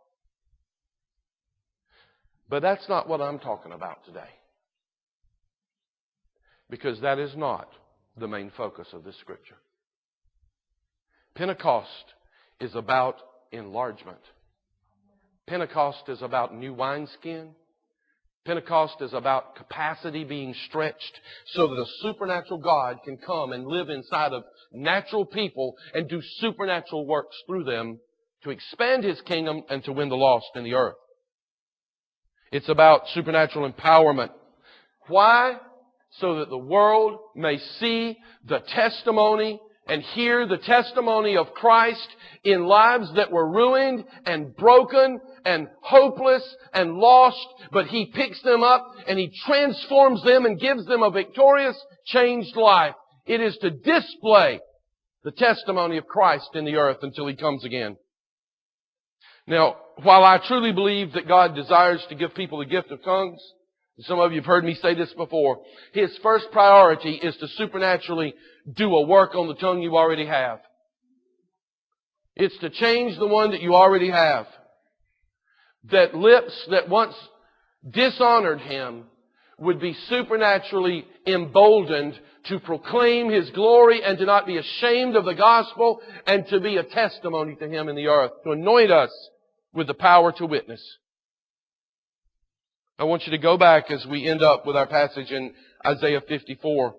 But that's not what I'm talking about today. Because that is not the main focus of this scripture. Pentecost is about enlargement. Pentecost is about new wineskin. Pentecost is about capacity being stretched so that a supernatural God can come and live inside of natural people and do supernatural works through them to expand His kingdom and to win the lost in the earth. It's about supernatural empowerment. Why? So that the world may see the testimony and hear the testimony of Christ in lives that were ruined and broken and hopeless and lost, but He picks them up and He transforms them and gives them a victorious, changed life. It is to display the testimony of Christ in the earth until He comes again. Now, while I truly believe that God desires to give people the gift of tongues, some of you have heard me say this before, His first priority is to supernaturally do a work on the tongue you already have. It's to change the one that you already have. That lips that once dishonored Him would be supernaturally emboldened to proclaim His glory and to not be ashamed of the gospel and to be a testimony to Him in the earth, to anoint us with the power to witness. I want you to go back as we end up with our passage in Isaiah fifty-four.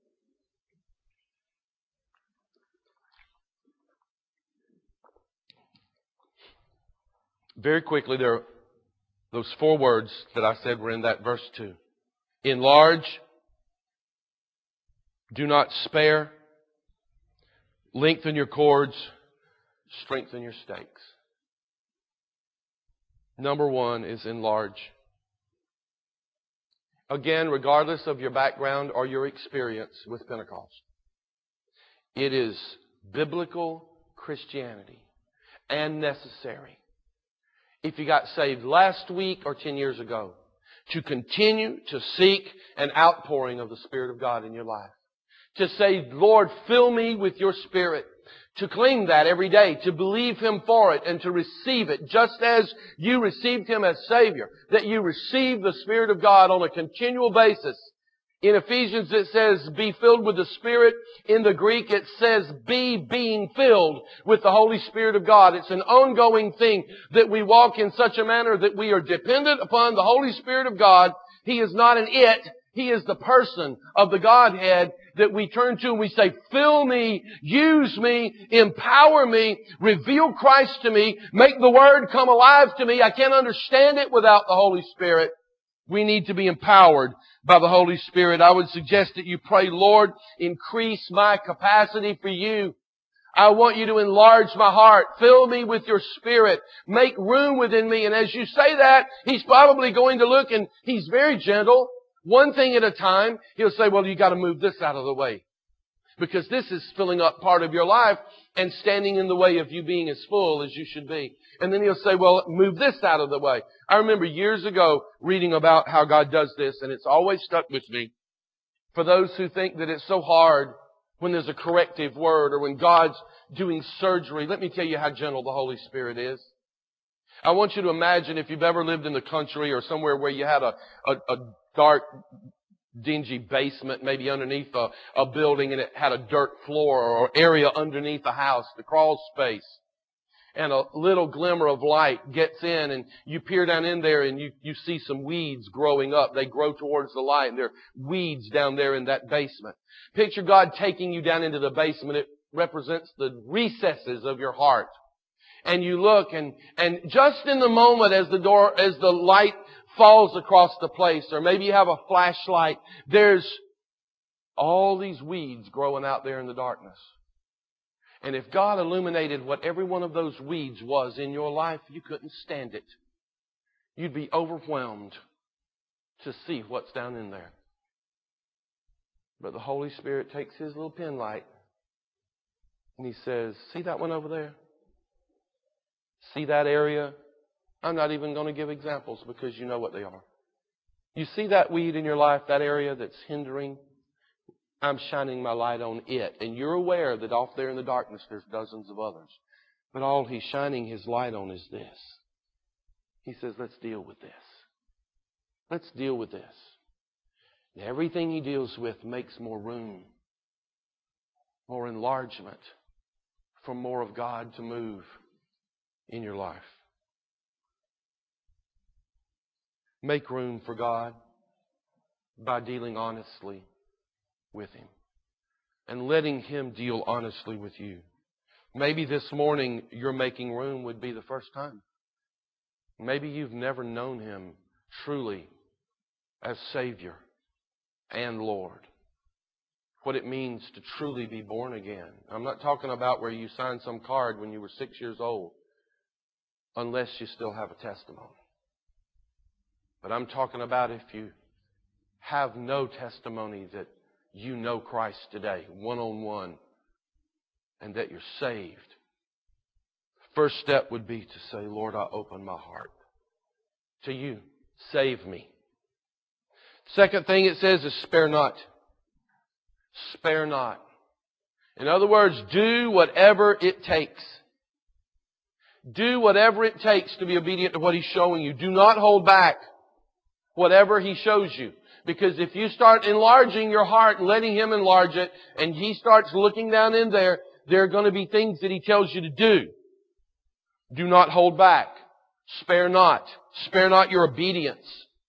Very quickly, there are those four words that I said were in that verse two. Enlarge, do not spare, lengthen your cords, strengthen your stakes. Number one is enlarge. Again, regardless of your background or your experience with Pentecost, it is biblical Christianity and necessary, if you got saved last week or ten years ago, to continue to seek an outpouring of the Spirit of God in your life. To say, Lord, fill me with your Spirit. To claim that every day, to believe Him for it, and to receive it, just as you received Him as Savior. That you receive the Spirit of God on a continual basis. In Ephesians it says, be filled with the Spirit. In the Greek it says, be being filled with the Holy Spirit of God. It's an ongoing thing that we walk in such a manner that we are dependent upon the Holy Spirit of God. He is not an it. He is the person of the Godhead that we turn to and we say, fill me, use me, empower me, reveal Christ to me, make the Word come alive to me. I can't understand it without the Holy Spirit. We need to be empowered by the Holy Spirit. I would suggest that you pray, Lord, increase my capacity for you. I want you to enlarge my heart. Fill me with your Spirit. Make room within me. And as you say that, He's probably going to look, and He's very gentle. One thing at a time, He'll say, well, you got to move this out of the way. Because this is filling up part of your life and standing in the way of you being as full as you should be. And then He'll say, well, move this out of the way. I remember years ago reading about how God does this, and it's always stuck with me. For those who think that it's so hard when there's a corrective word or when God's doing surgery, let me tell you how gentle the Holy Spirit is. I want you to imagine if you've ever lived in the country or somewhere where you had a, a, a dark, dingy basement, maybe underneath a, a building, and it had a dirt floor or area underneath the house, the crawl space. And a little glimmer of light gets in, and you peer down in there and you, you see some weeds growing up. They grow towards the light, and there are weeds down there in that basement. Picture God taking you down into the basement. It represents the recesses of your heart. And you look, and, and just in the moment as the door, as the light falls across the place, or maybe you have a flashlight, there's all these weeds growing out there in the darkness. And if God illuminated what every one of those weeds was in your life, you couldn't stand it. You'd be overwhelmed to see what's down in there. But the Holy Spirit takes His little pen light and He says, see that one over there? See that area? I'm not even going to give examples because you know what they are. You see that weed in your life, that area that's hindering? I'm shining my light on it. And you're aware that off there in the darkness there's dozens of others. But all He's shining His light on is this. He says, let's deal with this. Let's deal with this. And everything He deals with makes more room, more enlargement, for more of God to move in your life. Make room for God by dealing honestly with Him and letting Him deal honestly with you. Maybe this morning your making room would be the first time. Maybe you've never known Him truly as Savior and Lord. What it means to truly be born again. I'm not talking about where you signed some card when you were six years old, unless you still have a testimony. But I'm talking about if you have no testimony that you know Christ today, one-on-one, and that you're saved. First step would be to say, Lord, I open my heart to You. Save me. Second thing it says is spare not. Spare not. In other words, do whatever it takes. Do whatever it takes to be obedient to what He's showing you. Do not hold back whatever He shows you. Because if you start enlarging your heart and letting Him enlarge it, and He starts looking down in there, there are going to be things that He tells you to do. Do not hold back. Spare not. Spare not your obedience.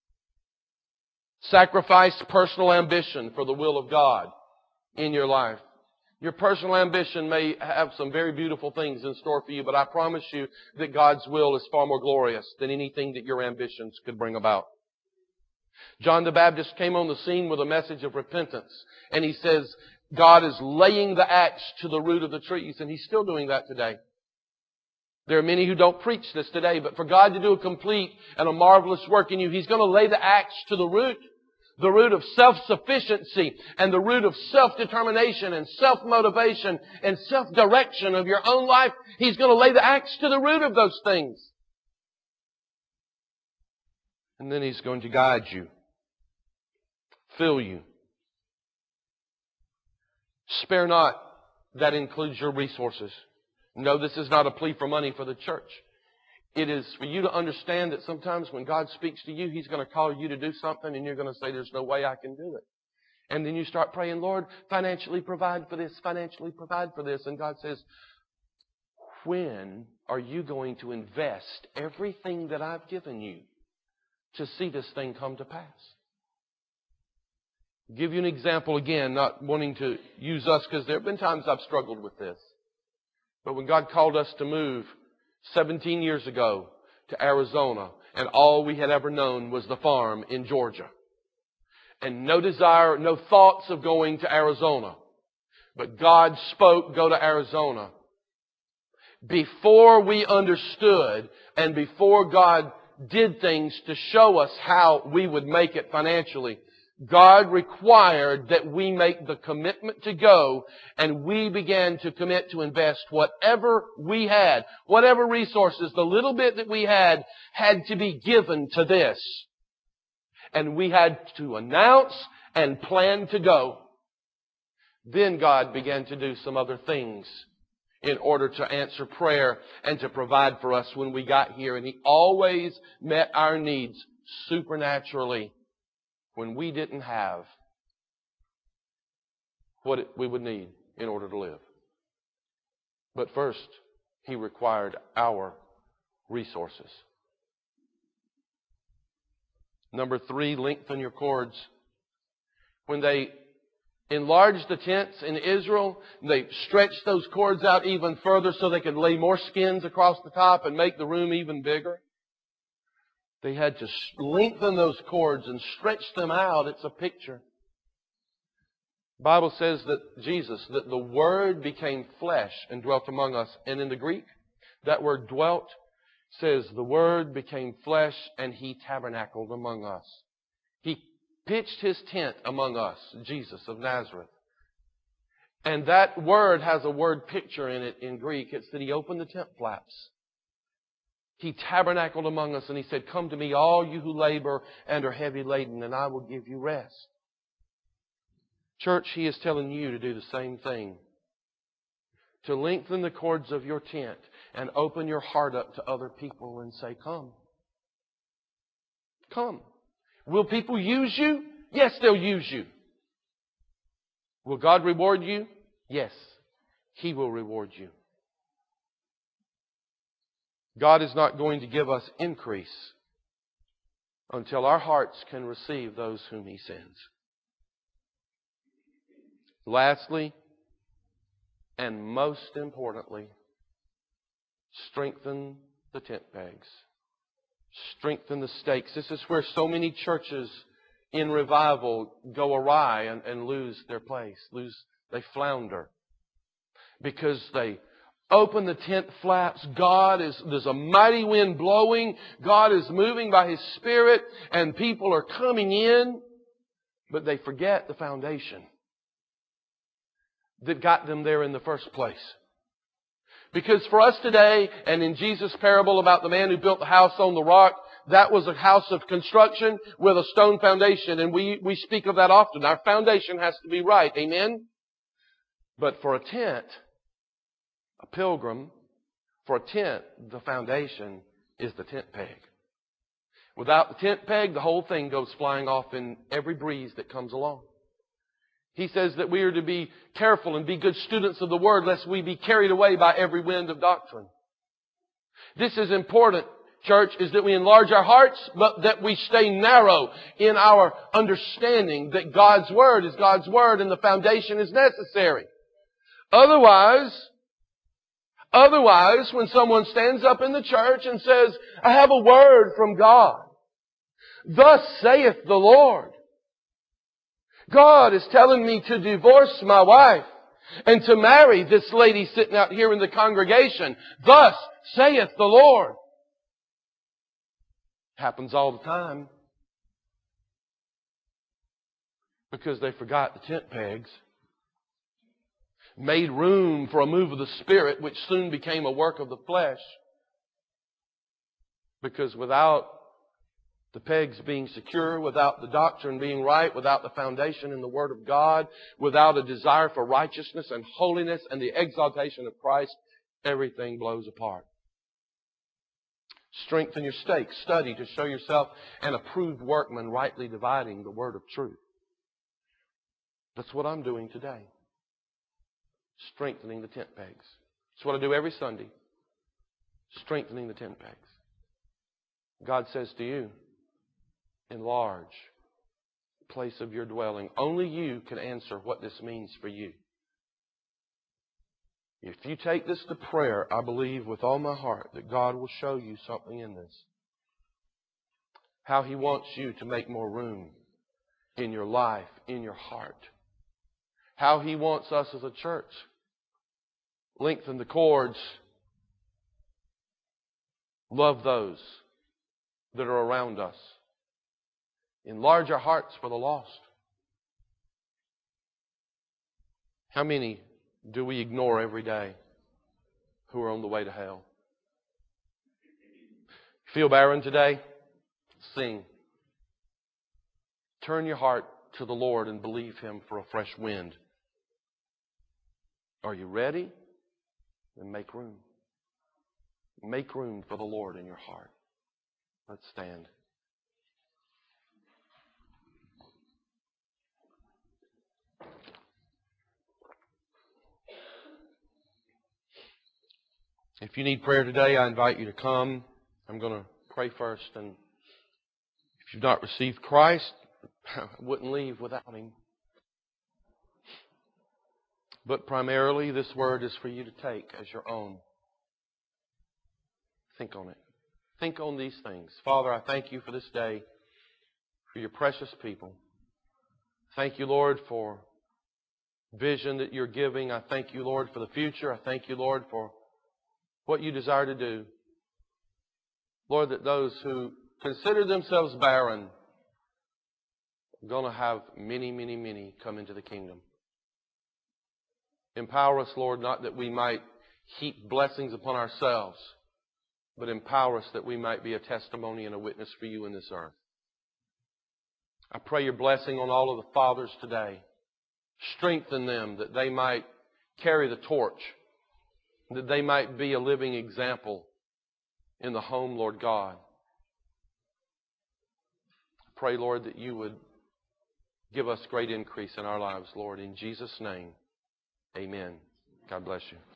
Sacrifice personal ambition for the will of God in your life. Your personal ambition may have some very beautiful things in store for you, but I promise you that God's will is far more glorious than anything that your ambitions could bring about. John the Baptist came on the scene with a message of repentance, and he says God is laying the axe to the root of the trees, and He's still doing that today. There are many who don't preach this today, but for God to do a complete and a marvelous work in you, He's going to lay the axe to the root. The root of self-sufficiency and the root of self-determination and self-motivation and self-direction of your own life. He's going to lay the axe to the root of those things. And then He's going to guide you, fill you. Spare not. That includes your resources. No, this is not a plea for money for the church. It is for you to understand that sometimes when God speaks to you, He's going to call you to do something and you're going to say, there's no way I can do it. And then you start praying, Lord, financially provide for this, financially provide for this. And God says, when are you going to invest everything that I've given you to see this thing come to pass? I'll give you an example again, not wanting to use us because there have been times I've struggled with this. But when God called us to move seventeen years ago to Arizona, and all we had ever known was the farm in Georgia. And no desire, no thoughts of going to Arizona. But God spoke, go to Arizona. Before we understood and before God did things to show us how we would make it financially, God required that we make the commitment to go, and we began to commit to invest whatever we had, whatever resources, the little bit that we had, had to be given to this. And we had to announce and plan to go. Then God began to do some other things in order to answer prayer and to provide for us when we got here. And He always met our needs supernaturally when we didn't have what it, we would need in order to live. But first, He required our resources. Number three, lengthen your cords. When they enlarged the tents in Israel, they stretched those cords out even further so they could lay more skins across the top and make the room even bigger. They had to lengthen those cords and stretch them out. It's a picture. The Bible says that Jesus, that the Word became flesh and dwelt among us. And in the Greek, that word dwelt says the Word became flesh and He tabernacled among us. He pitched His tent among us, Jesus of Nazareth. And that word has a word picture in it in Greek. It's that He opened the tent flaps. He tabernacled among us and He said, come to me, all you who labor and are heavy laden, and I will give you rest. Church, He is telling you to do the same thing. To lengthen the cords of your tent and open your heart up to other people and say, come. Come. Will people use you? Yes, they'll use you. Will God reward you? Yes, He will reward you. God is not going to give us increase until our hearts can receive those whom He sends. Lastly, and most importantly, strengthen the tent pegs. Strengthen the stakes. This is where so many churches in revival go awry and, and lose their place. Lose, they flounder. Because they open the tent flaps. God is, there's a mighty wind blowing. God is moving by His Spirit and people are coming in. But they forget the foundation that got them there in the first place. Because for us today, and in Jesus' parable about the man who built the house on the rock, that was a house of construction with a stone foundation. And we, we speak of that often. Our foundation has to be right. Amen? But for a tent, a pilgrim, for a tent, the foundation is the tent peg. Without the tent peg, the whole thing goes flying off in every breeze that comes along. He says that we are to be careful and be good students of the Word, lest we be carried away by every wind of doctrine. This is important, church, is that we enlarge our hearts, but that we stay narrow in our understanding that God's Word is God's Word and the foundation is necessary. Otherwise, otherwise, when someone stands up in the church and says, I have a word from God, thus saith the Lord. God is telling me to divorce my wife and to marry this lady sitting out here in the congregation. Thus saith the Lord. Happens all the time. Because they forgot the tent pegs. Made room for a move of the Spirit, which soon became a work of the flesh. Because without the pegs being secure, without the doctrine being right, without the foundation in the Word of God, without a desire for righteousness and holiness and the exaltation of Christ, everything blows apart. Strengthen your stakes. Study to show yourself an approved workman, rightly dividing the word of truth. That's what I'm doing today. Strengthening the tent pegs. That's what I do every Sunday. Strengthening the tent pegs. God says to you, enlarge the place of your dwelling. Only you can answer what this means for you. If you take this to prayer, I believe with all my heart that God will show you something in this. How He wants you to make more room in your life, in your heart. How He wants us as a church lengthen the cords, love those that are around us. Enlarge our hearts for the lost. How many do we ignore every day who are on the way to hell? Feel barren today? Sing. Turn your heart to the Lord and believe Him for a fresh wind. Are you ready? Then make room. Make room for the Lord in your heart. Let's stand. If you need prayer today, I invite you to come. I'm going to pray first. And if you've not received Christ, I wouldn't leave without Him. But primarily, this word is for you to take as your own. Think on it. Think on these things. Father, I thank You for this day, for Your precious people. Thank You, Lord, for vision that You're giving. I thank You, Lord, for the future. I thank You, Lord, for what You desire to do. Lord, that those who consider themselves barren are going to have many, many, many come into the kingdom. Empower us, Lord, not that we might heap blessings upon ourselves, but empower us that we might be a testimony and a witness for You in this earth. I pray Your blessing on all of the fathers today. Strengthen them that they might carry the torch, that they might be a living example in the home, Lord God. I pray, Lord, that You would give us great increase in our lives, Lord. In Jesus' name, amen. God bless you.